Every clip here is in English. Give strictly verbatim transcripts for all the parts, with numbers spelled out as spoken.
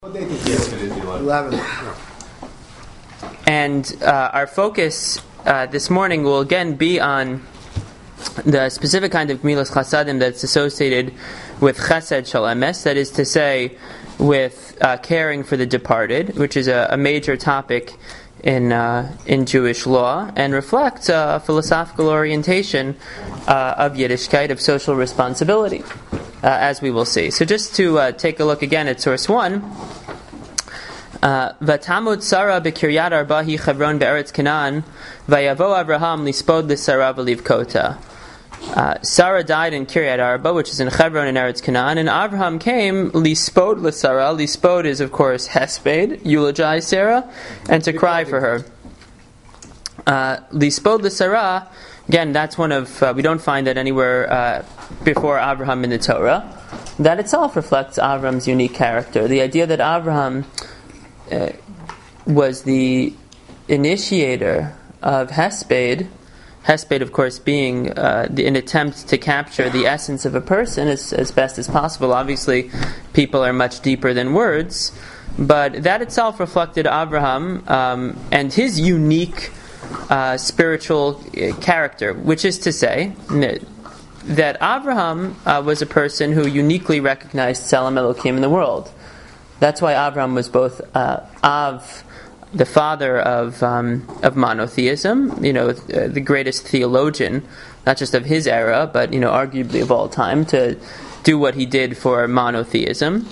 eleven. And uh, our focus uh, this morning will again be on the specific kind of Gemilas Chasadim that's associated with Chesed Shel Emes, that is to say, with uh, caring for the departed, which is a, a major topic in uh, in Jewish law, and reflects a philosophical orientation uh, of Yiddishkeit, of social responsibility, uh, as we will see. So just to uh, take a look again at source one, Vatamud Sarah bekiryat arba hi Chevron be'eretz Canaan, vayavo Avraham lispod l'Sarah v'livkota. Uh, Sarah died in Kiryat Arba, which is in Hebron in Eretz Canaan, and Avraham came lispod l'Sarah. Lispod is, of course, hesped, eulogize Sarah, and to cry for her. Uh, lispod l'Sarah, again, that's one of, uh, we don't find that anywhere uh, before Avraham in the Torah. That itself reflects Avraham's unique character. The idea that Avraham uh, was the initiator of hesped, Hesped, of course, being uh, the, an attempt to capture the essence of a person as, as best as possible. Obviously, people are much deeper than words, but that itself reflected Avraham um, and his unique uh, spiritual character, which is to say that Avraham uh, was a person who uniquely recognized Tzelem Elokim in the world. That's why Avraham was both uh, Av, the father of um, of monotheism, you know, uh, the greatest theologian, not just of his era, but, you know, arguably of all time, to do what he did for monotheism.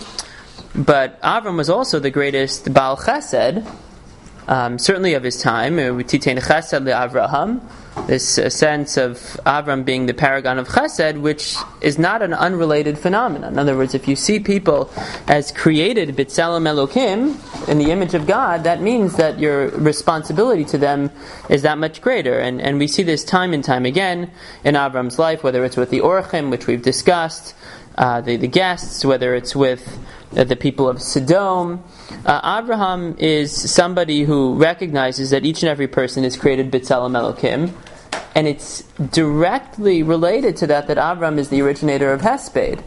But Avram was also the greatest Baal Chesed, um, certainly of his time. Titein Chesed le'Avraham, this uh, sense of Avram being the paragon of Chesed, which is not an unrelated phenomenon. In other words, if you see people as created B'Tselem Elokim, in the image of God, that means that your responsibility to them is that much greater. And and we see this time and time again in Avram's life, whether it's with the Orchim, which we've discussed, uh, the, the guests, whether it's with uh, the people of Sodom. Uh, Avraham is somebody who recognizes that each and every person is created B'Tselem Elokim, and it's directly related to that that Avram is the originator of Hesped.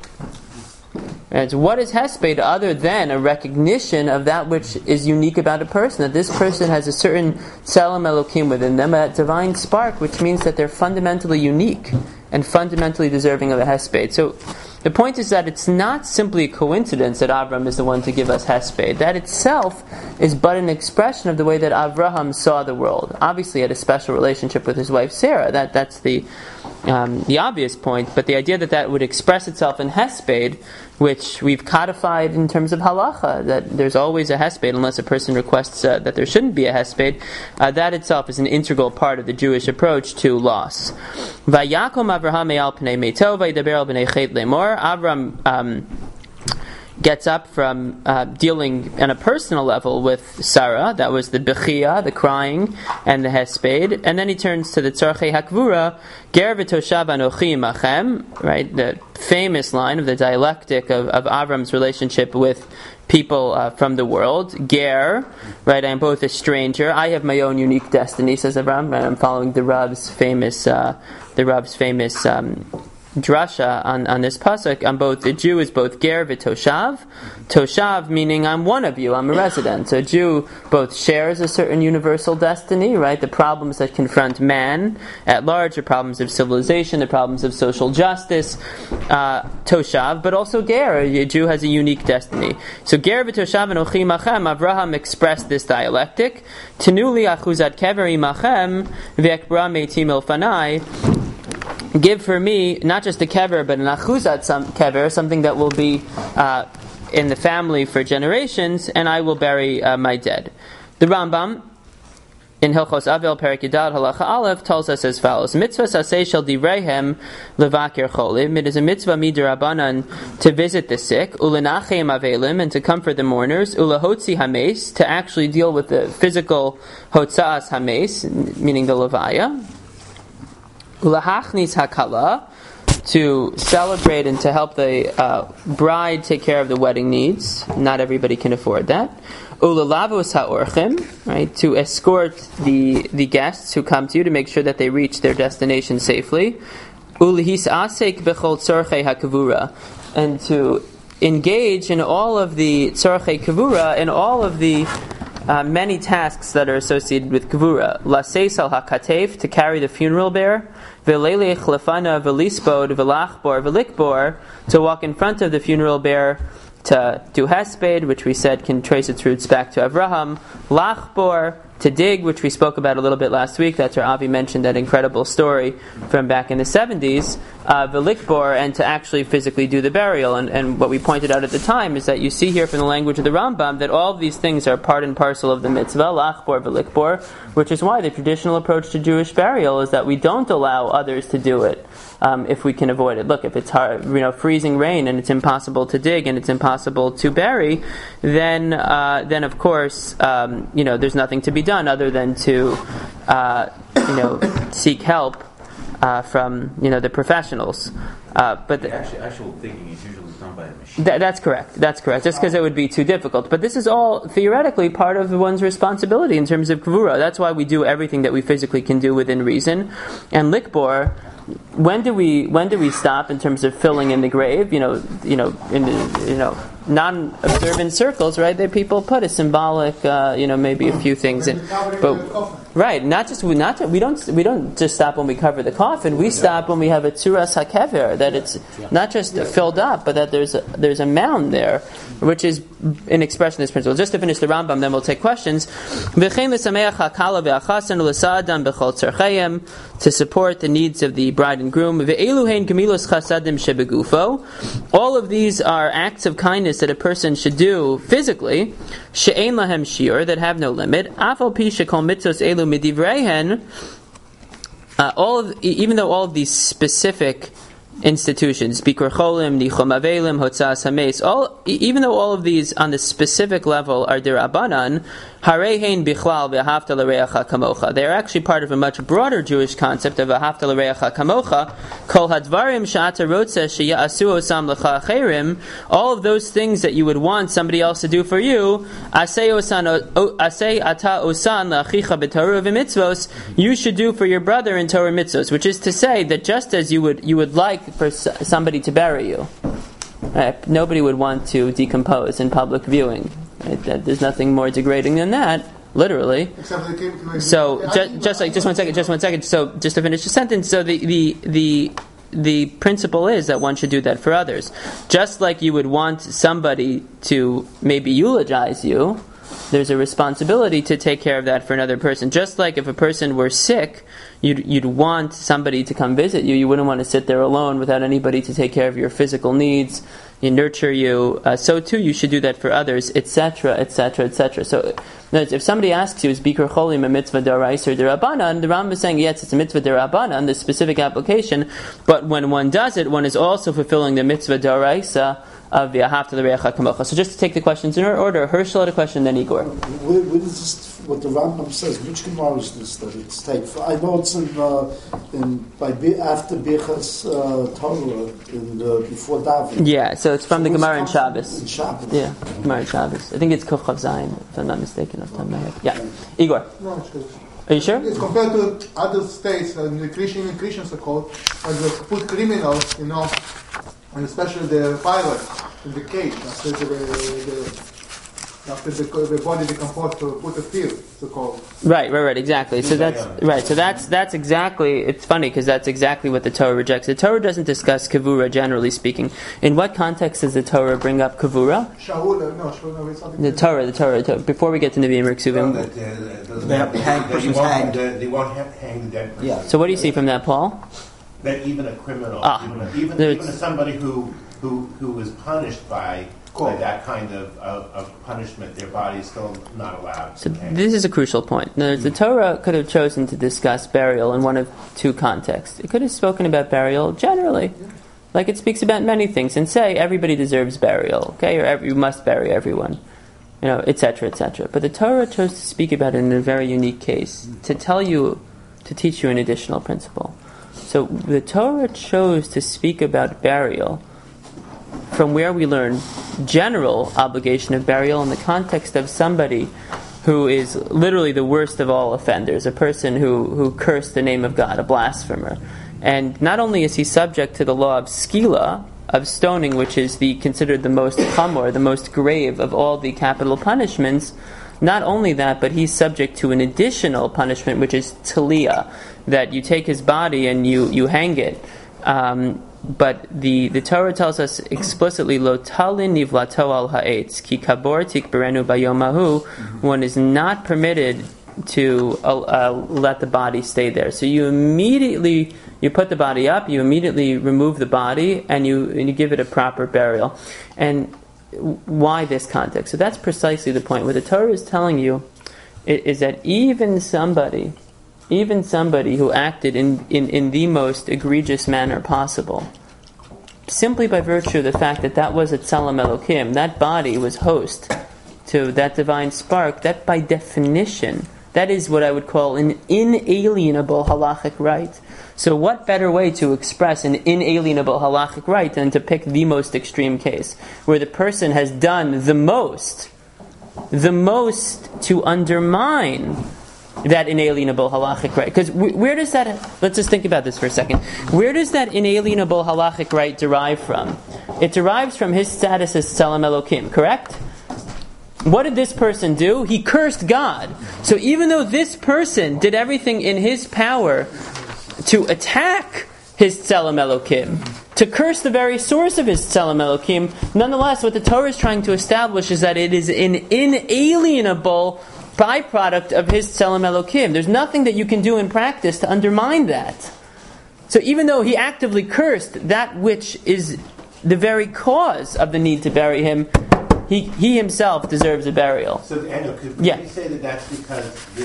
And what is Hesped other than a recognition of that which is unique about a person? That this person has a certain Tzelem Elokim within them, a divine spark, which means that they're fundamentally unique and fundamentally deserving of a Hesped. So the point is that it's not simply a coincidence that Avram is the one to give us Hesped. That itself is but an expression of the way that Avraham saw the world. Obviously, he had a special relationship with his wife Sarah. That that's the um, the obvious point. But the idea that that would express itself in Hesped, which we've codified in terms of halacha, that there's always a hesped unless a person requests uh, that there shouldn't be a hesped, uh, that itself is an integral part of the Jewish approach to loss. Vayakom Avraham e'al pnei meito vaydaber al bnei chet lemor. Avram um, gets up from uh, dealing on a personal level with Sarah, that was the bechia, the crying, and the hesped, and then he turns to the tzarchei hakvura, ger v'toshav anochi imachem, right, the famous line of the dialectic of, of Avram's relationship with people uh, from the world. Ger, right, I am both a stranger, I have my own unique destiny, says Avram, and I'm following the Rav's famous, uh, the Rav's famous um, drasha on, on this pasuk. I'm both, the Jew is both ger v'toshav. Toshav meaning I'm one of you, I'm a resident. So a Jew both shares a certain universal destiny, right? The problems that confront man at large, the problems of civilization, the problems of social justice, uh, toshav, but also ger, a Jew has a unique destiny. So ger v'toshav anochi machem, Avraham expressed this dialectic. Tenuli achuzat kever imachem v'ekbra meitim ilfanai. Give for me not just a kever, but an achuzat some kever, something that will be uh, in the family for generations, and I will bury uh, my dead. The Rambam in Hilchos Avel Perek Yudal Halacha Aleph tells us as follows: Mitzvah saseh shel divreihem levaker cholim. It is a mitzvah midirabanan to visit the sick, ulenachem avelim, and to comfort the mourners, ulahotzi hames, to actually deal with the physical hotzaas hames, meaning the levaya. Ulahachnis hakala, to celebrate and to help the uh, bride take care of the wedding needs. Not everybody can afford that. Ulalavos haorchim, right, to escort the the guests who come to you to make sure that they reach their destination safely. Ulihis asek bechol tzorchei hakavura, and to engage in all of the tzorchei kavura, in all of the uh, many tasks that are associated with kavura. Laseis al hakatef, to carry the funeral bear. V'leilech lefana v'lispod v'lachbor v'likbor, to walk in front of the funeral bear, to do hesped, which we said can trace its roots back to Avraham. Lachbor, to dig, which we spoke about a little bit last week. That's where Avi mentioned that incredible story from back in the seventies. Uh, Velikbor, and to actually physically do the burial. And, and what we pointed out at the time is that you see here from the language of the Rambam that all of these things are part and parcel of the mitzvah, Lachbor, Velikbor, which is why the traditional approach to Jewish burial is that we don't allow others to do it. Um, if we can avoid it. Look, if it's hard, you know, freezing rain and it's impossible to dig and it's impossible to bury, then, uh, then of course, um, you know, there's nothing to be done other than to, uh, you know, seek help uh, from, you know, the professionals. Uh, but the actual, actual digging is usually done by a machine. Th- that's correct. That's correct. Just because it would be too difficult. But this is all theoretically part of one's responsibility in terms of kavura. That's why we do everything that we physically can do within reason. And likbor, when do we when do we stop in terms of filling in the grave? You know, you know, in the, you know, non-observant circles, right? There people put a symbolic, uh, you know, maybe a few things in, but right, not just we not we don't we don't just stop when we cover the coffin. We stop when we have a tzuras hakever, that it's not just filled up, but that there's a, there's a mound there, which is an expression of this principle. Just to finish the Rambam, then we'll take questions. To support the needs of the bride and groom. All of these are acts of kindness that a person should do physically, she'ein lahem shiur, that have no limit. Afal pi shekol mitzvos elu midivrehen, all of, even though all of these specific institutions, Bikur Cholim, Nichum Avelim, Hotzas Hameis, all, even though all of these on the specific level are derabanan, Harehein Bichlal V'Ahavta L'Reacha Kamocha. They are actually part of a much broader Jewish concept of Ahavta L'Reacha Kamocha. Kol Hadvarim Sha'ata Rotze She'ya'asu Osam L'cha Acherim. All of those things that you would want somebody else to do for you, Asei Osan Asei Ata Osan L'Achicha B'Torah V'Mitzvos, you should do for your brother in Torah Mitzvos. Which is to say that just as you would you would like for somebody to bury you, right? Nobody would want to decompose in public viewing. Right? There's nothing more degrading than that, literally. So, just, just like, just one second, just one second. So, just to finish the sentence. So, the the the the principle is that one should do that for others, just like you would want somebody to maybe eulogize you. There's a responsibility to take care of that for another person. Just like if a person were sick, you'd you'd want somebody to come visit you. You wouldn't want to sit there alone without anybody to take care of your physical needs, you nurture you. Uh, so too, you should do that for others, et cetera, et cetera, et cetera. So, if somebody asks you, is Bikur Cholim a mitzvah d'oraisa or d'Rabbanan? The Rambam is saying, yes, it's a mitzvah d'Rabbanan, the specific application. But when one does it, one is also fulfilling the mitzvah d'oraisa of V'Ahavta L'Reacha Kamocha. So just to take the questions in order, Hershel had a question, then Igor. What, what is this, what the Rambam says? Which Gemara is this that it's take? I know it's in, uh, in by after Birchas uh, Torah, in the, before David. Yeah, so it's from so the Gemara in Shabbos. In Shabbos. Yeah, Gemara in Shabbos. I think it's Kuf Chav Zayin, if I'm not mistaken, off the top of my head. Yeah, Igor. No, it's good. Are you sure? It's compared to other states, and the Christian and Christians are called, and they put criminals, you know, and especially the pilots in the cage after the, the after the, the body decomposed to put a field, so called. Right, right, right, exactly. So that's right. So that's that's exactly. It's funny because that's exactly what the Torah rejects. The Torah doesn't discuss kavura, generally speaking. In what context does the Torah bring up kavura? Shaul, no, Shaul, no, it's something. The Torah, the Torah. The Torah. Before we get to Nevi'im Riksuvim, no, they have to hang persons hanged. They won't have hang the dead person. Yeah. So what do you see from that, Paul? That even a criminal, ah, even, a, even, even somebody who who who is punished by, by that kind of, of, of punishment, their body is still not allowed. So this is a crucial point. Now, the Torah could have chosen to discuss burial in one of two contexts. It could have spoken about burial generally, like it speaks about many things, and say everybody deserves burial, okay, or every, you must bury everyone, you know, et cetera, et cetera. But the Torah chose to speak about it in a very unique case, to tell you, to teach you an additional principle. So the Torah chose to speak about burial from where we learn general obligation of burial in the context of somebody who is literally the worst of all offenders, a person who, who cursed the name of God, a blasphemer. And not only is he subject to the law of skila, of stoning, which is the considered the most chamor, the most grave of all the capital punishments. Not only that, but he's subject to an additional punishment, which is taliyah, that you take his body and you, you hang it. Um, but the, the Torah tells us explicitly, Lo talin nivlato al ha'etz, ki kabor tikberenu bayomahu, one is not permitted to uh, uh, let the body stay there. So you immediately, you put the body up, you immediately remove the body, and you, and you give it a proper burial. And why this context? So that's precisely the point. What the Torah is telling you is that even somebody, even somebody who acted in, in, in the most egregious manner possible, simply by virtue of the fact that that was a Tzelem Elokim, that body was host to that divine spark, that by definition, that is what I would call an inalienable halachic right. So what better way to express an inalienable halachic right than to pick the most extreme case, where the person has done the most, the most to undermine that inalienable halachic right. Because where does that, let's just think about this for a second. Where does that inalienable halachic right derive from? It derives from his status as Tzelem Elokim, correct? What did this person do? He cursed God. So even though this person did everything in his power to attack his Tzelem Elokim, to curse the very source of his Tzelem Elokim, nonetheless what the Torah is trying to establish is that it is an inalienable byproduct of his Tzelem Elokim. There's nothing that you can do in practice to undermine that. So even though he actively cursed that which is the very cause of the need to bury him, he he himself deserves a burial. So Daniel, could we yeah. say that that's because the,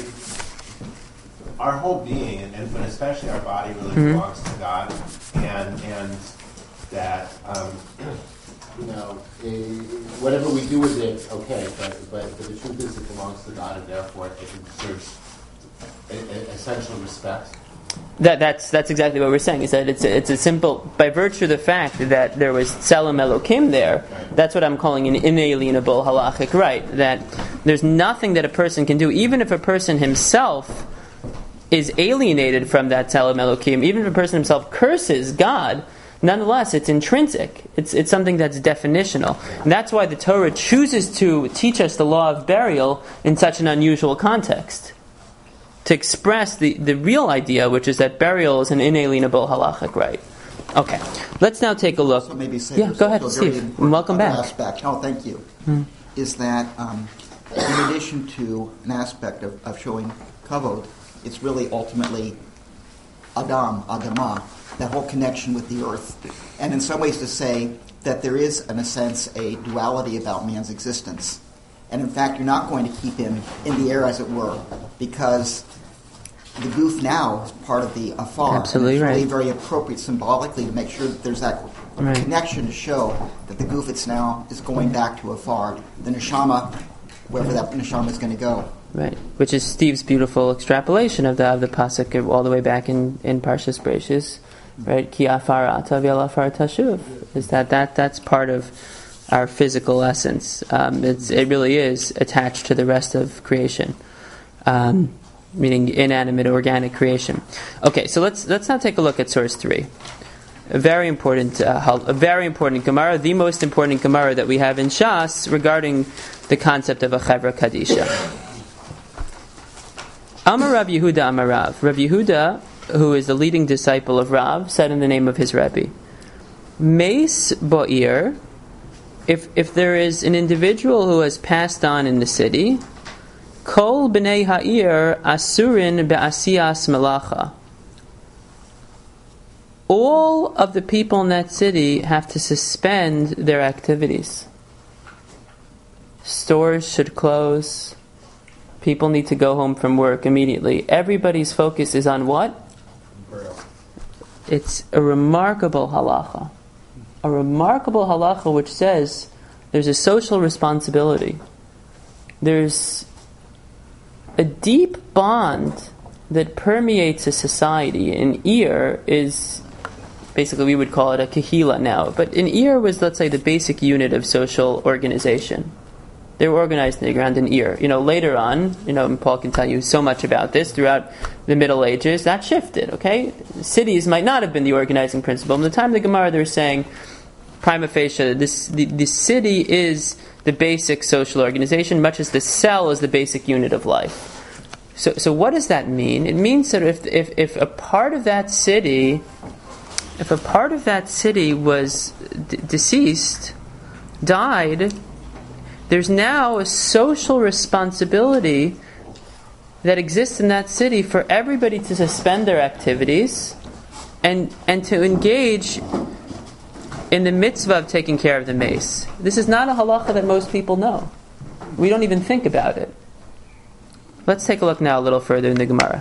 our whole being, and, and but especially our body, really mm-hmm. belongs to God, and and that um, you know eh, whatever we do with it, okay, but, but but the truth is it belongs to God, and therefore it deserves a, a, essential respect. That that's that's exactly what we're saying. Is that it's a, it's a simple, by virtue of the fact that there was Tzelem Elokim there. That's what I'm calling an inalienable halachic right. That there's nothing that a person can do, even if a person himself is alienated from that Tzelem Elokim, even if a person himself curses God, nonetheless it's intrinsic. It's it's something that's definitional. And that's why the Torah chooses to teach us the law of burial in such an unusual context, to express the, the real idea, which is that burial is an inalienable halachic right. Okay, let's now take a look. So maybe say yeah, go ahead, Steve. Welcome back. Aspect. Oh, thank you. Hmm. Is that um, in addition to an aspect of, of showing kavod, it's really ultimately Adam, Adamah, that whole connection with the earth. And in some ways to say that there is, in a sense, a duality about man's existence. And in fact, you're not going to keep him in the air, as it were, because the goof now is part of the afar. Absolutely and it's really right. very appropriate symbolically to make sure that there's that right. connection to show that the goof it's now is going back to afar. The neshama, wherever that neshama is going to go. Right, which is Steve's beautiful extrapolation of the of the pasuk all the way back in, in Parshas Bereishis, right? Ki afar ata v'al afar tashuv. Is that, that that's part of our physical essence. Um, it's it really is attached to the rest of creation. Um, meaning inanimate organic creation. Okay, so let's let's now take a look at source three. A very important, uh, a very important Gemara, the most important Gemara that we have in Shas regarding the concept of a Chevra Kadisha. Amar Rav Yehuda Amar Rav. Rav Yehuda, who is the leading disciple of Rav, said in the name of his Rebbe, Meis Bo'ir, if if there is an individual who has passed on in the city, Kol b'nei ha'ir asurin be'asiyas melacha. All of the people in that city have to suspend their activities. Stores should close. People need to go home from work immediately. Everybody's focus is on what? It's a remarkable halacha. A remarkable halacha which says there's a social responsibility. There's a deep bond that permeates a society. An ear is, basically we would call it a kahila now, but an ear was, let's say, the basic unit of social organization. They were organized in the ground in ear. You know, later on, you know, and Paul can tell you so much about this, throughout the Middle Ages, that shifted, okay? Cities might not have been the organizing principle. In the time of the Gemara, they were saying, prima facie, this the, the city is the basic social organization, much as the cell is the basic unit of life. So, so what does that mean? It means that if if if a part of that city, if a part of that city was d- deceased, died, there's now a social responsibility that exists in that city for everybody to suspend their activities and and to engage in the mitzvah of taking care of the mace. This is not a halacha that most people know. We don't even think about it. Let's take a look now a little further in the Gemara.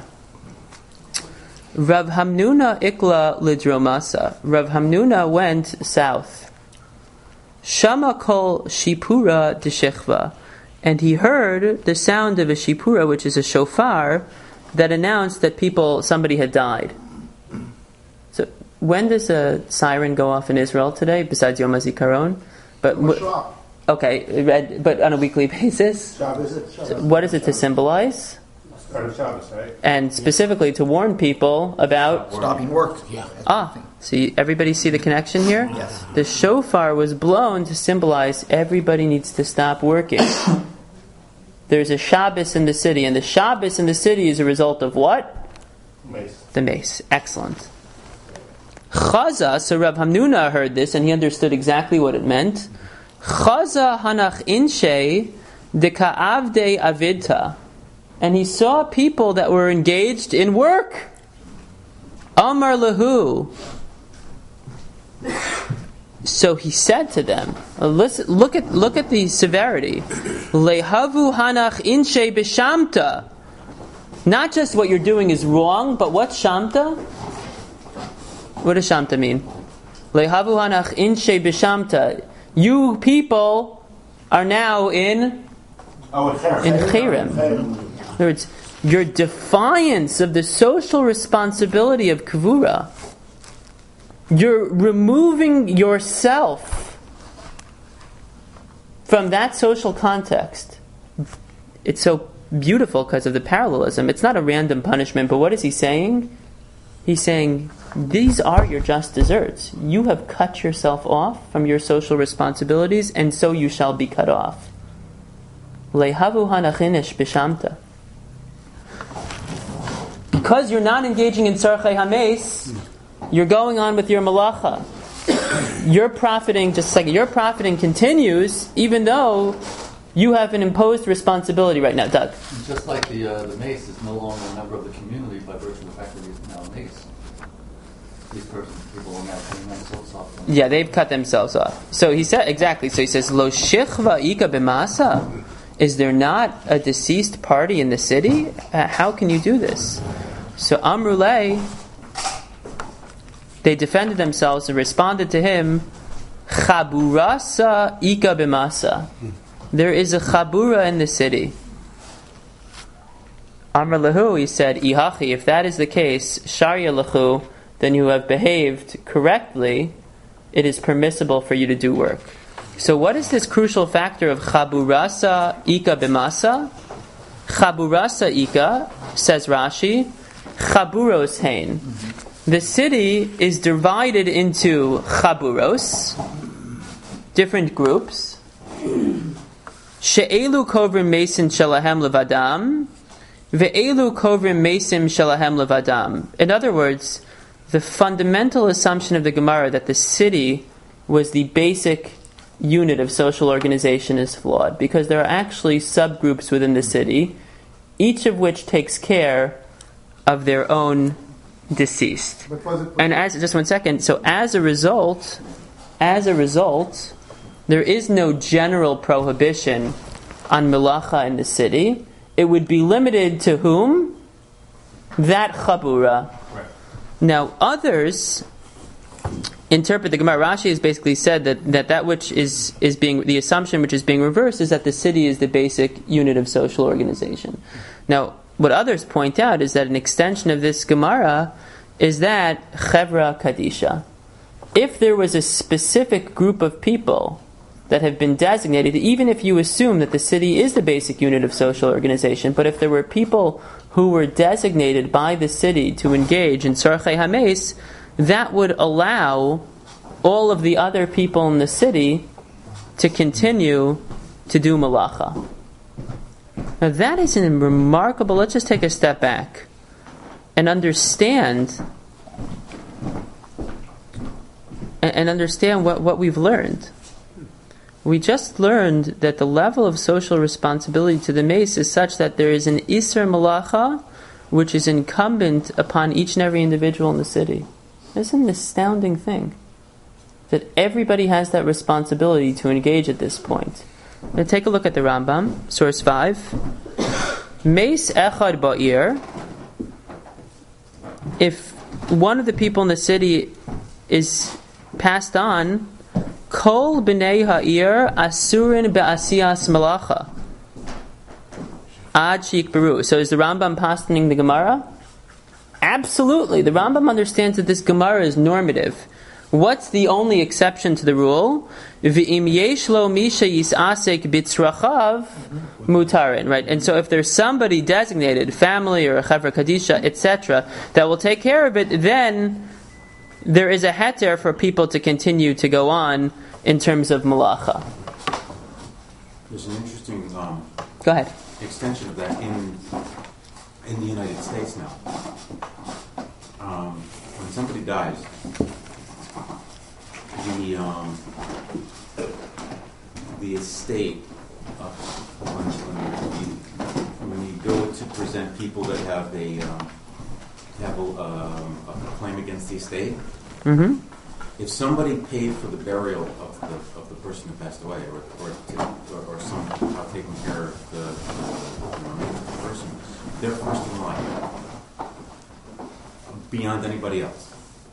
Rav Hamnuna ikla lidromasa. Rav Hamnuna went south. Shama kol shipura deshechva. And he heard the sound of a shipura, which is a shofar, that announced that people, somebody had died. So, when does a siren go off in Israel today, besides Yom HaZikaron? But w- okay, but on a weekly basis. So what is it to symbolize? Start of Shabbos, right? And specifically to warn people about Stopping work. Yeah. Ah, see, everybody see the connection here? Yes. The shofar was blown to symbolize everybody needs to stop working. There's a Shabbos in the city, and the Shabbos in the city is a result of what? Mace. The mace. Excellent. Chaza, so Rav Hamnuna heard this, and he understood exactly what it meant. Chaza hanach inshe de ka'avde avidta. And he saw people that were engaged in work. Amar lahu. So he said to them, listen, look at look at the severity. Lehavu hanach inshe b'shamta. Not just what you're doing is wrong, but what's shamta? What does shamta mean? Lehavu hanach inshe b'shamta. You people are now in Oh, in Cherem. in Cherem. In other words, your defiance of the social responsibility of Kavura, you're removing yourself from that social context. It's so beautiful because of the parallelism. It's not a random punishment, but what is he saying? He's saying, these are your just desserts. You have cut yourself off from your social responsibilities, and so you shall be cut off. Lehavu hanachinish b'shamta. Because you're not engaging in tzarchei hameis, you're going on with your malacha. Your profiting, just like your profiting continues, even though you have an imposed responsibility right now. Doug? Just like the uh, the mace is no longer a member of the community by virtue of the fact that he's now a mace. These persons, people are now cutting themselves off. Yeah, they've cut themselves off. So he said, exactly, so he says, Lo shichva ika b'masa. Is there not a deceased party in the city? Uh, how can you do this? So Amrulay, they defended themselves and responded to him, Chaburasa ika b'masa. There is a chabura in the city. Amr lahu, he said, Ihachi, if that is the case, Sharia lahu, then you have behaved correctly, it is permissible for you to do work. So what is this crucial factor of Chaburasa ika b'masa? Chaburasa ika, says Rashi, Chaburos hein. The city is divided into Chaburos, different groups. She'elu kovrim mesim shalahem levadam, ve'elu kovrim mesim shalahem levadam. In other words, the fundamental assumption of the Gemara that the city was the basic unit of social organization is flawed, because there are actually subgroups within the city, each of which takes care of their own deceased. And as just one second, so as a result, as a result, there is no general prohibition on melacha in the city. It would be limited to whom? That chabura. Right. Now others interpret the Gemara. Rashi has basically said that, that that which is, is being, the assumption which is being reversed is that the city is the basic unit of social organization. Now, what others point out is that an extension of this Gemara is that Chevra Kadisha. If there was a specific group of people that have been designated, even if you assume that the city is the basic unit of social organization, but if there were people who were designated by the city to engage in Tzarchei HaMeis, that would allow all of the other people in the city to continue to do malacha. Now that is a remarkable. Let's just take a step back and understand and understand what, what we've learned. We just learned that the level of social responsibility to the mace is such that there is an Isser Malacha which is incumbent upon each and every individual in the city. It's an astounding thing that everybody has that responsibility to engage at this point. Now take a look at the Rambam, source five. Mace Echad Ba'ir. If one of the people in the city is passed on, Kol b'nei ha'ir asurin be'asiyas malacha ad shikberu. So is the Rambam pastoning the Gemara? Absolutely. The Rambam understands that this Gemara is normative. What's the only exception to the rule? V'im yesh lo misha yisasek b'tzrachav mutarin. Right. And so if there's somebody designated, family or a chevra kadisha, et cetera, that will take care of it, then there is a heter for people to continue to go on in terms of malacha. There's an interesting um, Go ahead. extension of that in in the United States now. Um, when somebody dies, the um, the estate of when, when, you, when you go to present people that have a um, have a, um, a claim against the estate. Mm-hmm. If somebody paid for the burial of the of the person who passed away, or or to, or, or somehow taking care of the, the, the person, they're first in line beyond anybody else.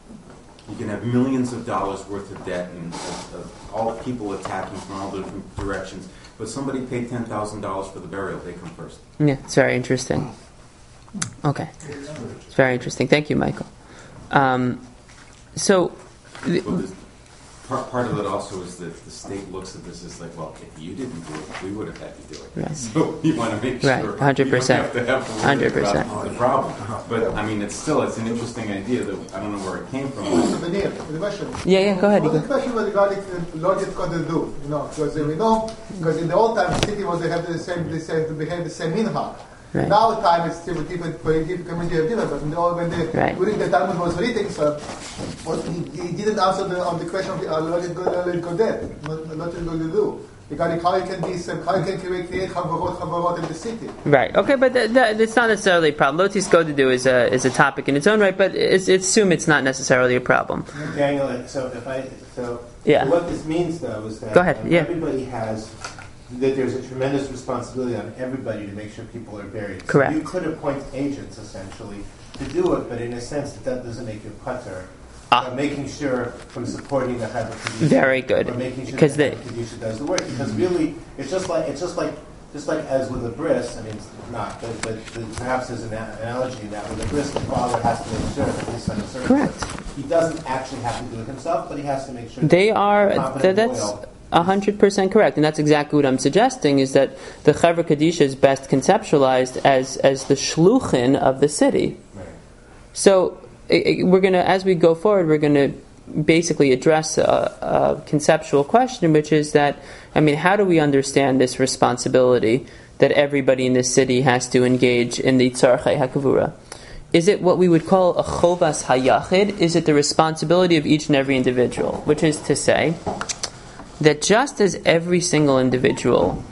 You can have millions of dollars worth of debt and uh, uh, all people attacking from all different directions, but somebody paid ten thousand dollars for the burial, they come first. Yeah, it's very interesting. Okay, it's very interesting. Thank you, Michael. Um, so. Well, part, part of it also is that the state looks at this as like, well, if you didn't do it, we would have had to do it. Right. So you want to make sure right. one hundred percent. you don't have to have one hundred percent. about the problem. But I mean, it's still it's an interesting idea that I don't know where it came from. The question. Yeah, yeah. Go ahead. Well, the question was regarding the logic got to do, you know, because we know because in the old time the city was they have the same they say to behave the same minhag. Right. Now time it's different, different, different community of different. But in the old, when the right. during the Talmud was reading, so was, he, he didn't answer the, on the question of uh, logic go go dead, not logic go to do. Regarding how you can be, how you can create create chavarot chavarot in the city. Right. Okay, but th- th- it's not necessarily a problem. Lotis go to do is a is a topic in its own right, but it's, it's assume it's not necessarily a problem. Daniel, so if I so yeah. what this means though is that go ahead. Um, yeah. everybody has. That there's a tremendous responsibility on everybody to make sure people are buried. Correct. So you could appoint agents, essentially, to do it, but in a sense, that doesn't make you a putter. Ah. Uh, making sure from supporting the Chevra Kadisha. Very good. Or making sure because that the Kadisha does the work. Because really, it's just like it's just like just like as with a bris. I mean, it's not, but, but, but perhaps there's an analogy in that with a bris, the father has to make sure that his son is certain. Correct. He doesn't actually have to do it himself, but he has to make sure. They that are. Th- that's. Oil, one hundred percent correct, and that's exactly what I'm suggesting, is that the Chevra Kadisha is best conceptualized as as the shluchin of the city. Right. So it, it, we're going to, as we go forward, we're going to basically address a, a conceptual question, which is that, I mean, how do we understand this responsibility that everybody in this city has to engage in the tzarchei hakavura? Is it what we would call a chovas hayachid? Is it the responsibility of each and every individual? Which is to say that just as every single individual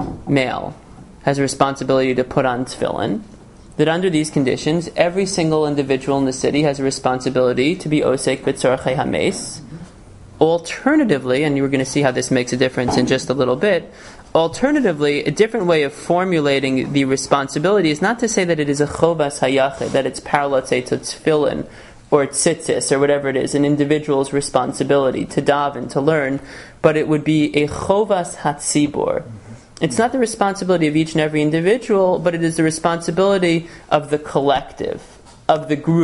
male has a responsibility to put on tefillin, that under these conditions, every single individual in the city has a responsibility to be osek b'tzorchei hames. Alternatively, and you're going to see how this makes a difference in just a little bit, alternatively, a different way of formulating the responsibility is not to say that it is a chovas hayachid, that it's parallel, say, to tefillin, or tzitzis, or whatever it is, an individual's responsibility to daven, to learn, but it would be a chovas hatzibur. It's not the responsibility of each and every individual, but it is the responsibility of the collective, of the group,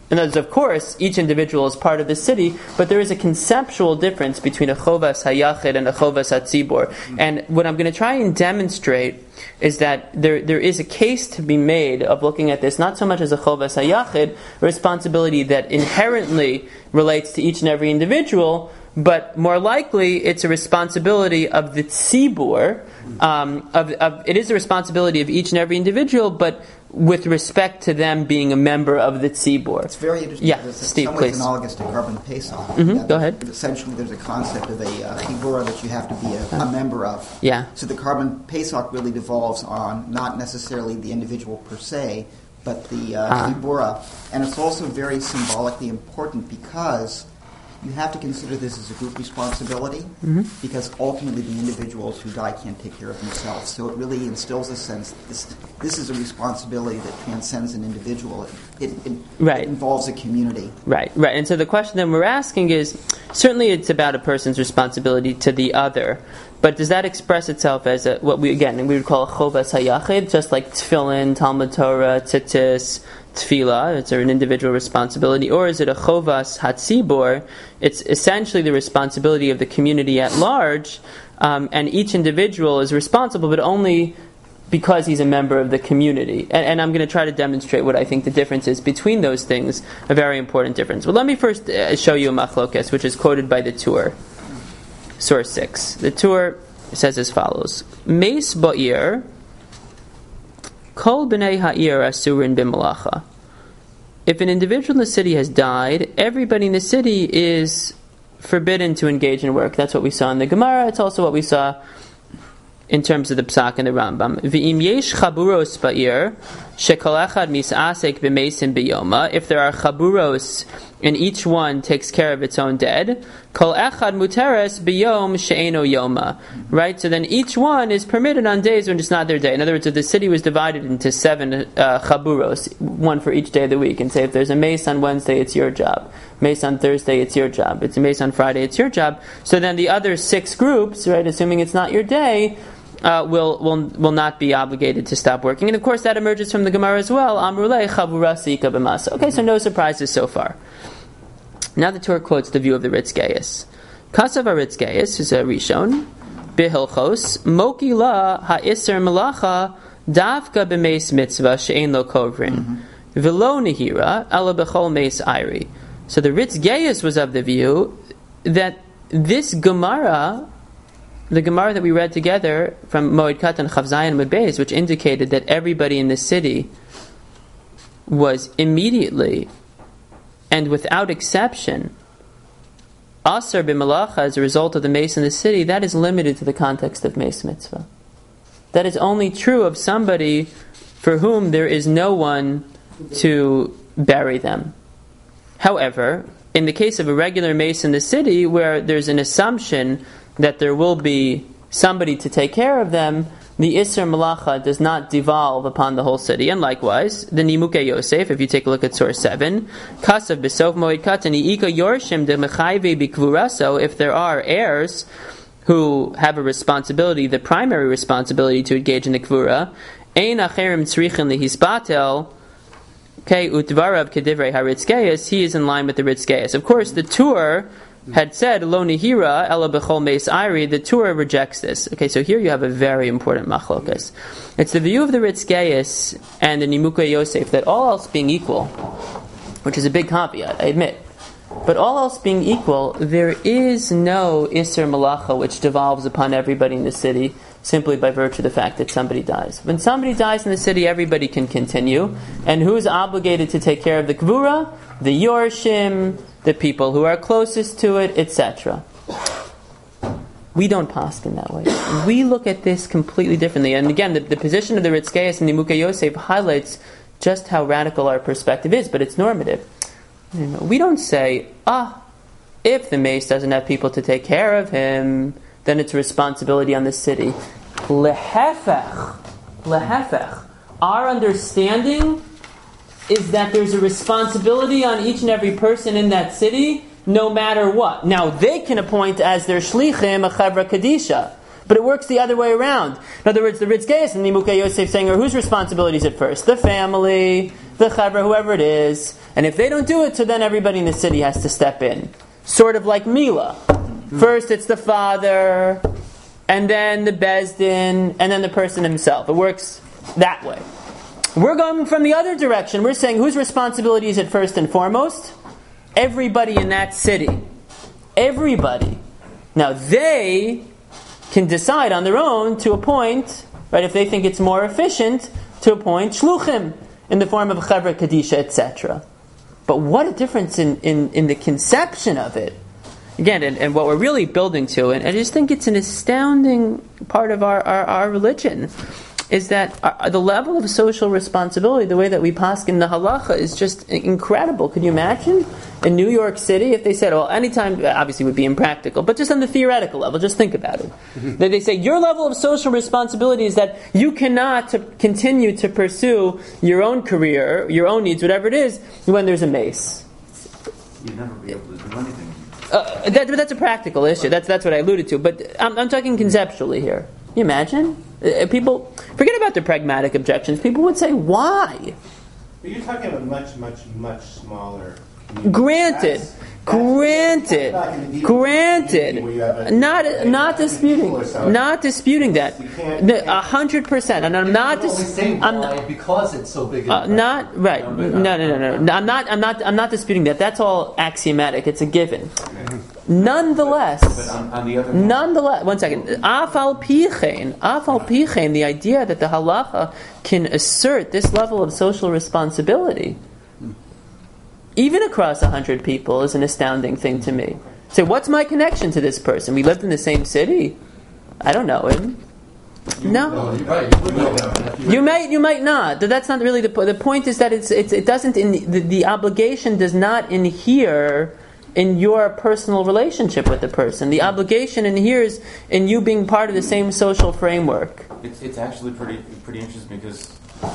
And that's, of course, each individual is part of the city, but there is a conceptual difference between a chovas hayachid and a chovas hatzibor. And what I'm going to try and demonstrate is that there there is a case to be made of looking at this not so much as a chovas hayachid, responsibility that inherently relates to each and every individual, but more likely it's a responsibility of the tzibur. Um, of, of, it is a responsibility of each and every individual, but with respect to them being a member of the tzibur. It's very interesting. Yeah, It's Steve, in some ways please. analogous to Korban Pesach. Mm-hmm, That go ahead. Essentially, there's a concept of a uh, chibura that you have to be a, a member of. Yeah. So the Korban Pesach really devolves on not necessarily the individual per se, but the uh, Ah. chibura. And it's also very symbolically important because you have to consider this as a group responsibility, Mm-hmm. because ultimately the individuals who die can't take care of themselves. So it really instills a sense that this this is a responsibility that transcends an individual. It, it, Right. it involves a community. Right, right. And so the question that we're asking is, certainly it's about a person's responsibility to the other, but does that express itself as a, what we, again, we would call a chovas hayachid, just like tefillin, Talmud Torah, tzitzis, tefillah, it's an individual responsibility, or is it a chovas hatzibor? It's essentially the responsibility of the community at large, um, and each individual is responsible, but only because he's a member of the community. And, and I'm going to try to demonstrate what I think the difference is between those things, a very important difference. Well, let me first uh, show you a machlokes, which is quoted by the Tur, source six. The Tur says as follows: Meis ba'ir, kol b'nei ha'ir asurin b'malacha. If an individual in the city has died, everybody in the city is forbidden to engage in work. That's what we saw in the Gemara. It's also what we saw in terms of the Psak and the Rambam. V'im yesh chaburos ba'ir, shekol echad mis'asek b'meisim b'yoma. If there are chaburos, and each one takes care of its own dead, kol echad muteres b'yom she'eno yoma. Right? So then each one is permitted on days when it's not their day. In other words, if the city was divided into seven uh, chaburos, one for each day of the week, and say if there's a mace on Wednesday, it's your job. Mace on Thursday, it's your job. It's a mace on Friday, it's your job. So then the other six groups, right, assuming it's not your day, Uh, will will will not be obligated to stop working, and of course that emerges from the Gemara as well. Amrulei chavura sika b'masa. Okay, so no surprises so far. Now the Torah quotes the view of the Ritz Gaius. Kasav Ritz Gaius is a Rishon b'Hilchos Moki la ha'isr melacha davka b'meis mitzvah she'ein lo kovrin v'lo nehira ela b'chol meis ayri. So the Ritz Gaius was of the view that this Gemara, the Gemara that we read together from Moed Katan Chav Zayin Amud Beis, which indicated that everybody in the city was immediately and without exception asar b'malacha as a result of the mace in the city, that is limited to the context of mace mitzvah. That is only true of somebody for whom there is no one to bury them. However, in the case of a regular mace in the city, where there's an assumption that there will be somebody to take care of them, the Isser Malacha does not devolve upon the whole city. And likewise, the Nimukei Yosef, if you take a look at source seven, Kasav B'Sof Moed Katan Ika Yorshim De Mechayve B'Kvuraso, if there are heirs who have a responsibility, the primary responsibility to engage in the Kvura, Ein Acherim Tzrichin Lihisbatel, Okay, Utvarav Kedivrei HaRitz Gaius, he is in line with the Ritz Gaius. Of course, the Tur had said Lo Nihira Ela B'chol Meis Ayri. The Torah rejects this. Okay, so here you have a very important machlokas. It's the view of the Ritz Gaius and the Nimukei Yosef that all else being equal, which is a big caveat, I admit, but all else being equal, there is no Isser Malacha which devolves upon everybody in the city simply by virtue of the fact that somebody dies. When somebody dies in the city, everybody can continue. And who is obligated to take care of the Kvura? The Yorshim, the people who are closest to it, et cetera. We don't paskin that way. We look at this completely differently. And again, the, the position of the Ritz Gaius and Nimukei Yosef highlights just how radical our perspective is, but it's normative. You know, we don't say, ah, if the mace doesn't have people to take care of him, then it's a responsibility on the city. Lehefech. Lehefech. Our understanding is that there's a responsibility on each and every person in that city, no matter what. Now, they can appoint as their shlichim a chevra kadisha, But it works the other way around. In other words, the Ritzgeis and the Nimukei Yosef saying, whose responsibility is it first? The family, the Chavra, whoever it is. And if they don't do it, so then everybody in the city has to step in. Sort of like Mila. First it's the father, and then the Bezdin, and then the person himself. It works that way. We're going from the other direction. We're saying, whose responsibility is it first and foremost? Everybody in that city. Everybody. Now they can decide on their own to appoint, right, if they think it's more efficient, to appoint shluchim in the form of Chevra Kadisha, et cetera. But what a difference in, in, in the conception of it. Again, and, and what we're really building to, and I just think it's an astounding part of our, our, our religion, is that our, the level of social responsibility, the way that we paskin the halacha, is just incredible. Could you imagine in New York City if they said, well, anytime, obviously it would be impractical, but just on the theoretical level, just think about it. That they say, your level of social responsibility is that you cannot to continue to pursue your own career, your own needs, whatever it is, when there's a mace. You'd never be able to do anything. Uh, that, but that's a practical issue. That's that's what I alluded to. But I'm, I'm talking conceptually here. Can you imagine? Uh, people, forget about the pragmatic objections. People would say, why? But you're talking about much, much, much smaller communities. Granted. That's, Granted, that's granted, not not disputing, not disputing that, a hundred percent, and I'm not disputing. I'm not because it's so big. Uh, not right. No, no, no, no, no. I'm not. I'm not. I'm not disputing that. That's all axiomatic. It's a given. Nonetheless, but on, on the other hand, nonetheless, one second. Afal pichein, afal pichein. The idea that the halacha can assert this level of social responsibility, even across a hundred people, is an astounding thing to me. So, what's my connection to this person? We lived in the same city. I don't know him. No, No, you're right. You would know that. you might, you might not. But that's not really the point. The point is that it's, it's it doesn't. In, the, the obligation does not inhere in your personal relationship with the person. The obligation inheres in you being part of the same social framework. it's, it's actually pretty pretty interesting because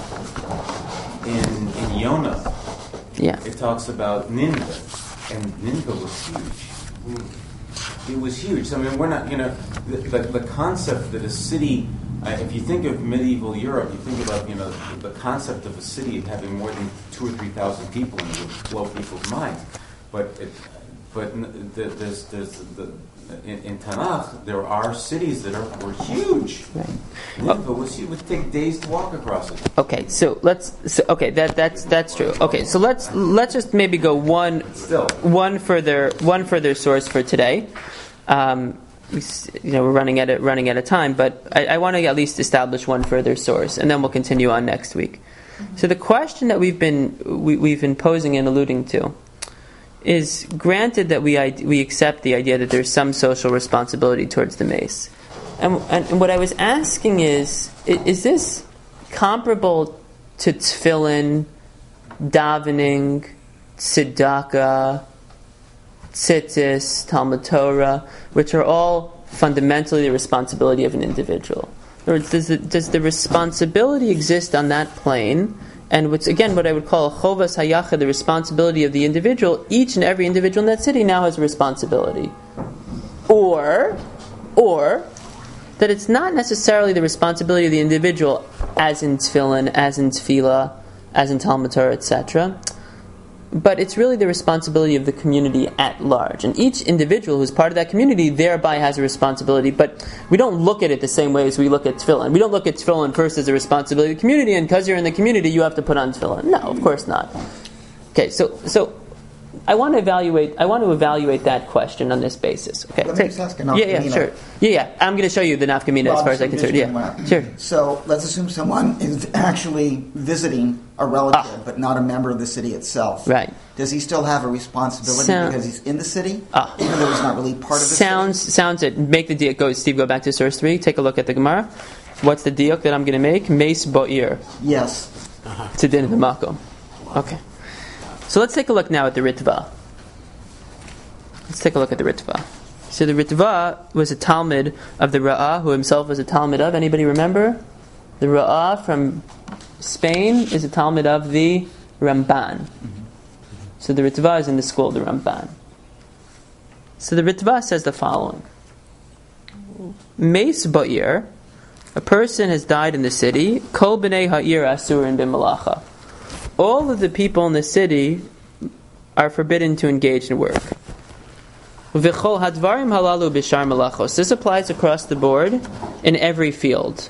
in in Yonah, Yeah. it talks about Nineveh, and Nineveh was huge. It was huge. So, I mean, we're not, you know, the, the, the concept that a city, uh, if you think of medieval Europe, you think about, you know, the, the concept of a city having more than two or three thousand people and it would blow people's minds. But it, but n- the, there's, there's the, in, in Tanakh, there are cities that are were huge. Right. Nineveh was huge. It would take days to walk across it. Okay, so let's. So, okay, that that's that's true. Okay, so let's let's just maybe go one Still. one further one further source for today. Um, we s- you know, we're running at it running out of time, but I, I want to at least establish one further source, and then we'll continue on next week. So the question that we've been we, we've been posing and alluding to is, granted that we we accept the idea that there's some social responsibility towards the mace, and, and, and what I was asking is, is this comparable to tefillin, davening, tzedakah, tzitzis, Talmud Torah, which are all fundamentally the responsibility of an individual? In other words, does the, does the responsibility exist on that plane? And what's, again, what I would call chovas hayachid, the responsibility of the individual. Each and every individual in that city now has a responsibility. Or, or, that it's not necessarily the responsibility of the individual, as in tefillin, as in tefillah, as in Talmud Torah, et cetera, but it's really the responsibility of the community at large. And each individual who's part of that community thereby has a responsibility, but we don't look at it the same way as we look at tefillin. We don't look at tefillin first as a responsibility of the community, and because you're in the community, you have to put on tefillin. No, of course not. Okay, so so I want to evaluate. I want to evaluate that question on this basis. Okay, Let me take- just ask a yeah, yeah, nafkamina. sure, yeah, yeah. I'm going to show you the nafkamina Well, as far as I I'm can. just Yeah, gonna- sure. So let's assume someone is actually visiting a relative, Ah. but not a member of the city itself. Right. Does he still have a responsibility Sound- because he's in the city, Ah. even though he's not really part of the Sounds city? sounds it. Make the diuk. Go, Steve. Go back to source three. Take a look at the Gemara. What's the diuk that I'm going to make? Mace bo'ir. Yes. To din the makom. Okay. So let's take a look now at the Ritva. Let's take a look at the Ritva. So the Ritva was a Talmud of the Ra'ah, who himself was a Talmud of. Anybody remember? The Ra'ah from Spain is a Talmud of the Ramban. So the Ritva is in the school of the Ramban. So the Ritva says the following. Meis ba'ir, a person has died in the city. Kol b'nei ha'ir asurin b'malacha. All of the people in the city are forbidden to engage in work. V'chol hadvarim halalu b'shar malachos. This applies across the board in every field.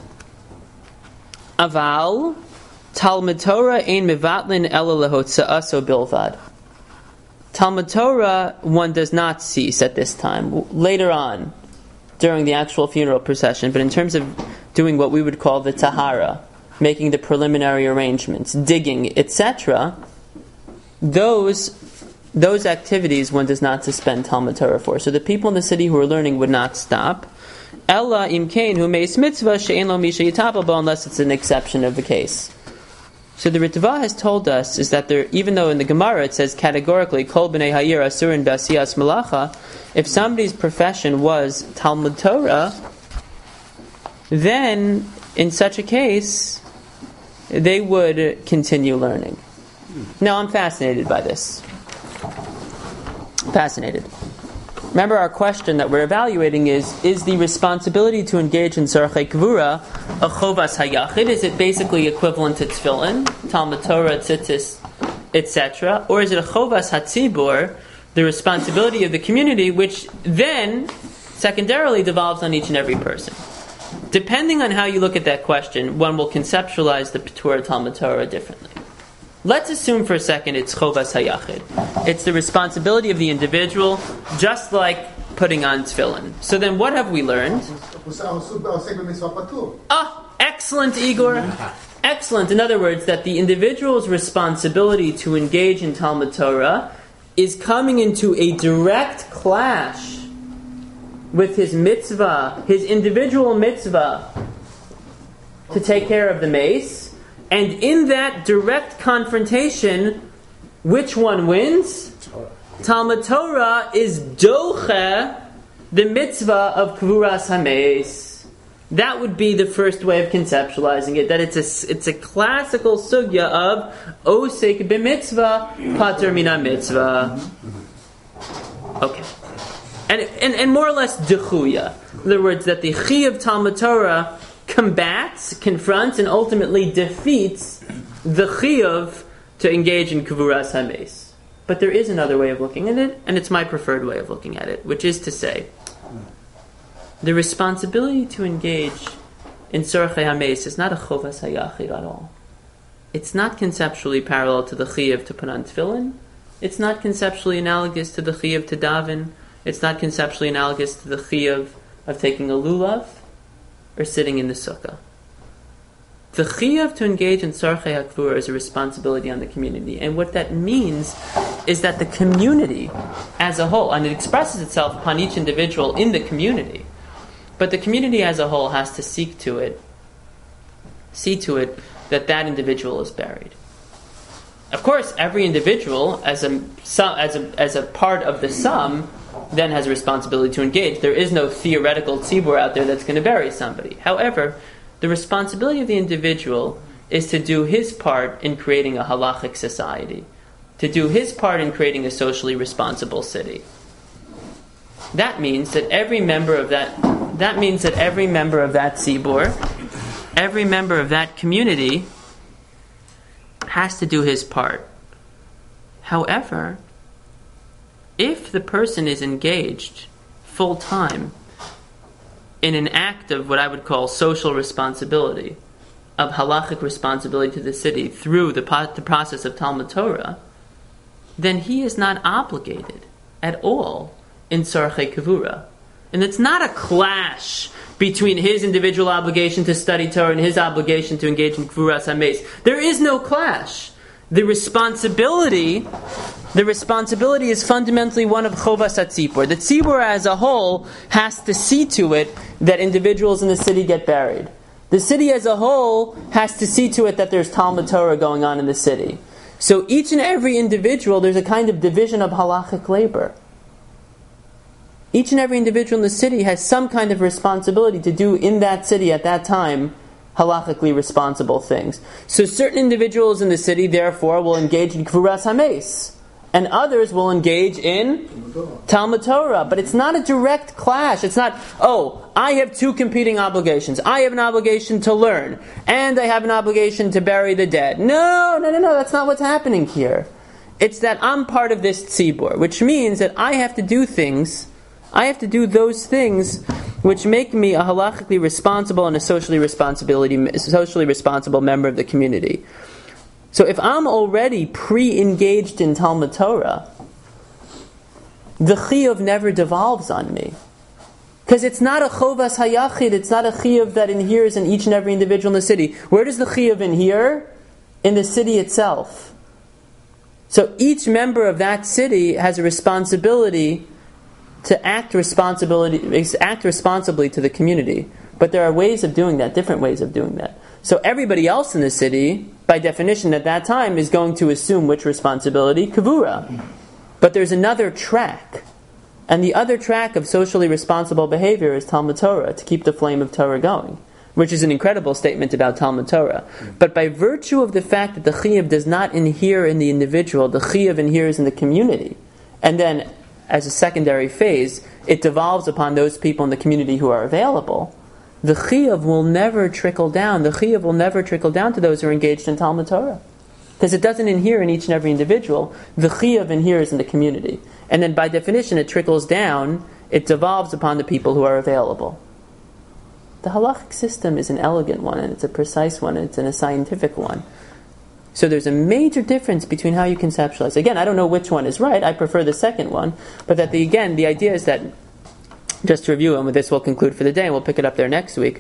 Aval Talmud Torah ein mevatlin ela lehotza'aso bilvad. Talmud Torah one does not cease at this time. Later on, during the actual funeral procession, but in terms of doing what we would call the tahara, making the preliminary arrangements, digging, et cetera, those those activities one does not suspend Talmud Torah for. So the people in the city who are learning would not stop. Ella imkain hu meis mitzvah she'en lo misha yitapel bo, unless it's an exception of the case. So the Ritva has told us is that there, even though in the Gemara it says categorically Kol b'nei ha'ir asurin b'asiyas malacha, if somebody's profession was Talmud Torah, then in such a case they would continue learning. Now I'm fascinated by this. Fascinated. Remember, our question that we're evaluating is, is the responsibility to engage in Tzarchei Kvura a chovas hayachid? Is it basically equivalent to tefillin, Talmud Torah, tzitzis, et cetera? Or is it a chovas hatzibur, the responsibility of the community, which then secondarily devolves on each and every person? Depending on how you look at that question, one will conceptualize the Torah Talmud Torah differently. Let's assume for a second it's chovas hayachid. It's the responsibility of the individual, just like putting on tefillin. So then what have we learned? Ah, excellent, Igor. Excellent. In other words, that the individual's responsibility to engage in Talmud Torah is coming into a direct clash with his mitzvah, his individual mitzvah, to take care of the mace. And in that direct confrontation, which one wins? Talmud Torah is doche the mitzvah of kvuras hameis. That would be the first way of conceptualizing it. That it's a it's a classical sugya of osek b'mitzvah pater mina mitzvah. Okay, and and and more or less dechuya. In other words, that the chi of Talmud Torah combats, confronts, and ultimately defeats the chiyuv to engage in kvuras hameis. But there is another way of looking at it, and it's my preferred way of looking at it, which is to say, the responsibility to engage in tzarchei hameis is not a chovas hayachid at all. It's not conceptually parallel to the chiyuv to put on tefillin. It's not conceptually analogous to the chiyuv to daven. It's not conceptually analogous to the chiyuv of taking a lulav or sitting in the sukkah. The chiyuv to engage in tzarchei hakvura is a responsibility on the community, and what that means is that the community as a whole, and it expresses itself upon each individual in the community, but the community as a whole has to seek to it, see to it that that individual is buried. Of course, every individual, as a as a as a part of the sum, then has a responsibility to engage. There is no theoretical tzibur out there that's going to bury somebody. However, the responsibility of the individual is to do his part in creating a halachic society, to do his part in creating a socially responsible city. That means that every member of that that means that every member of that tzibur, every member of that community has to do his part. However, if the person is engaged full time in an act of what I would call social responsibility, of halachic responsibility to the city through the, po- the process of Talmud Torah, then he is not obligated at all in tzarchei kavura. And it's not a clash between his individual obligation to study Torah and his obligation to engage in kvuras hameis. There is no clash. The responsibility, the responsibility is fundamentally one of chovas hatzibur. The tzibur as a whole has to see to it that individuals in the city get buried. The city as a whole has to see to it that there's Talmud Torah going on in the city. So each and every individual, there's a kind of division of halachic labor. Each and every individual in the city has some kind of responsibility to do in that city at that time halachically responsible things. So certain individuals in the city, therefore, will engage in kvuras hameis. and others will engage in Talmud Torah. But it's not a direct clash. It's not, oh, I have two competing obligations. I have an obligation to learn, and I have an obligation to bury the dead. No, no, no, no, that's not what's happening here. It's that I'm part of this tzibur, which means that I have to do things, I have to do those things which make me a halachically responsible and a socially responsibility, socially responsible member of the community. So if I'm already pre-engaged in Talmud Torah, the chiyuv never devolves on me. Because it's not a chovas hayachid, it's not a chiyuv that inheres in each and every individual in the city. Where does the chiyuv inhere? In the city itself. So each member of that city has a responsibility to act responsibility, act responsibly to the community. But there are ways of doing that, different ways of doing that. So everybody else in the city, by definition at that time, is going to assume which responsibility? Kavura. But there's another track. And the other track of socially responsible behavior is Talmud Torah, to keep the flame of Torah going. Which is an incredible statement about Talmud Torah. But by virtue of the fact that the chiyuv does not inhere in the individual, the chiyuv inheres in the community. And then, as a secondary phase, it devolves upon those people in the community who are available. The chiyuv will never trickle down. The chiyuv will never trickle down to those who are engaged in Talmud Torah. Because it doesn't inhere in each and every individual. The chiyuv inheres in the community. And then by definition it trickles down, it devolves upon the people who are available. The halachic system is an elegant one, and it's a precise one, and it's a scientific one. So there's a major difference between how you conceptualize. Again, I don't know which one is right. I prefer the second one. But that the again, the idea is that, just to review, and with this we'll conclude for the day, and we'll pick it up there next week.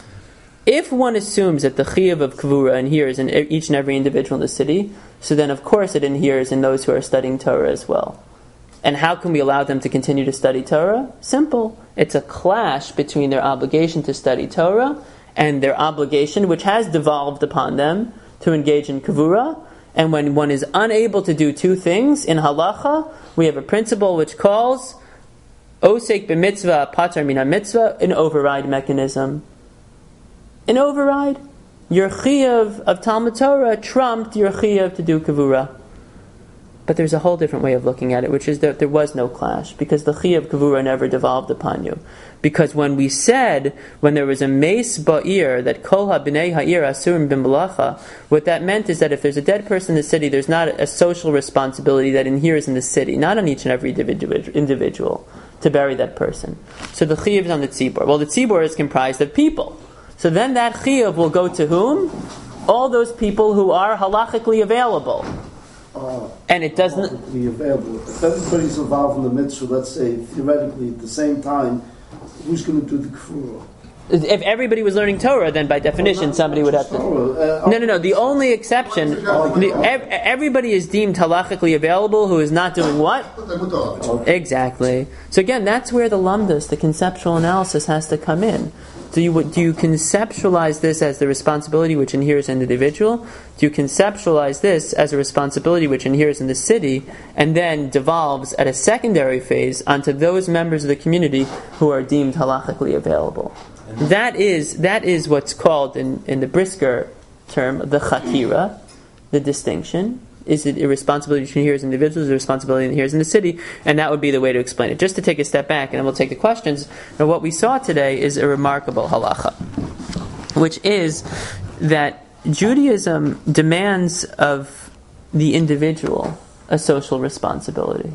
If one assumes that the chiyuv of kavura inheres in each and every individual in the city, so then of course it inheres in those who are studying Torah as well. And how can we allow them to continue to study Torah? Simple. It's a clash between their obligation to study Torah and their obligation, which has devolved upon them, to engage in kavura. And when one is unable to do two things, in halacha, we have a principle which calls osek b'mitzvah patar min ha-mitzvah, an override mechanism. An override. Your chiyuv of Talmud Torah trumped your chiyuv to do kavura. But there's a whole different way of looking at it, which is that there was no clash, because the chiyuv kavura never devolved upon you. Because when we said, when there was a meis ba'ir, that kol ha-b'nei ha'ir asurim b'malacha, what that meant is that if there's a dead person in the city, there's not a social responsibility that inheres in the city, not on each and every individual, to bury that person. So the chiyuv is on the tzibur. Well, the tzibur is comprised of people. So then that chiyuv will go to whom? All those people who are halachically available. Uh, and it doesn't be available. If everybody's involved in the mitzvah, let's say theoretically at the same time, who's going to do the kfura? If everybody was learning Torah, then by definition somebody would have to. Uh, no, no, no. The only exception, the, ev- everybody is deemed halachically available who is not doing what? Exactly. So again, that's where the lamdas, the conceptual analysis, has to come in. Do you, do you conceptualize this as the responsibility which inheres in the individual? Do you conceptualize this as a responsibility which inheres in the city and then devolves at a secondary phase onto those members of the community who are deemed halachically available? That is that is what's called in, in the Brisker term the chatira, the distinction. Is it a responsibility which inheres in individuals, or a responsibility that inheres in the city? And that would be the way to explain it. Just to take a step back, and then we'll take the questions. Now, what we saw today is a remarkable halacha, which is that Judaism demands of the individual a social responsibility.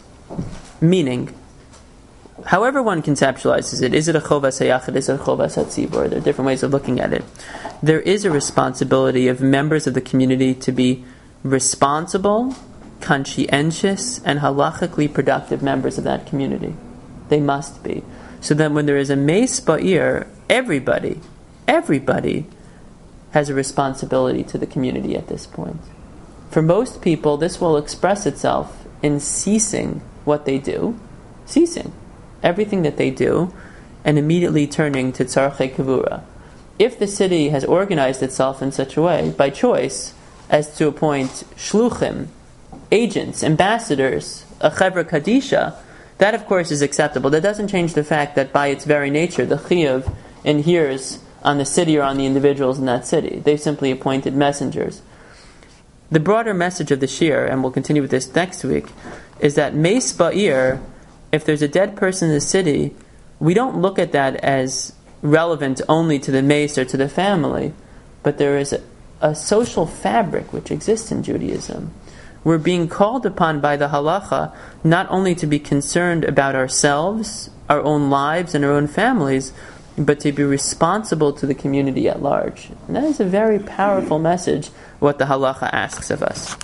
Meaning, however one conceptualizes it, is it a chovas hayachid, is it a chovas hatzibur? There are different ways of looking at it. There is a responsibility of members of the community to be responsible, conscientious, and halachically productive members of that community. They must be. So then when there is a meis ba'ir, everybody, everybody has a responsibility to the community at this point. For most people, this will express itself in ceasing what they do, ceasing everything that they do, and immediately turning to tzarchei kavura. If the city has organized itself in such a way, by choice, as to appoint shluchim, agents, ambassadors, a chevra kadisha, that of course is acceptable. That doesn't change the fact that by its very nature, the chiyuv inheres on the city or on the individuals in that city. They've simply appointed messengers. the broader message of the shir, and we'll continue with this next week, is that Meis Ba'ir, if there's a dead person in the city, we don't look at that as relevant only to the Meis or to the family, but there is a, a social fabric which exists in Judaism. We're being called upon by the halacha not only to be concerned about ourselves, our own lives, and our own families, but to be responsible to the community at large. And that is a very powerful message, what the halacha asks of us.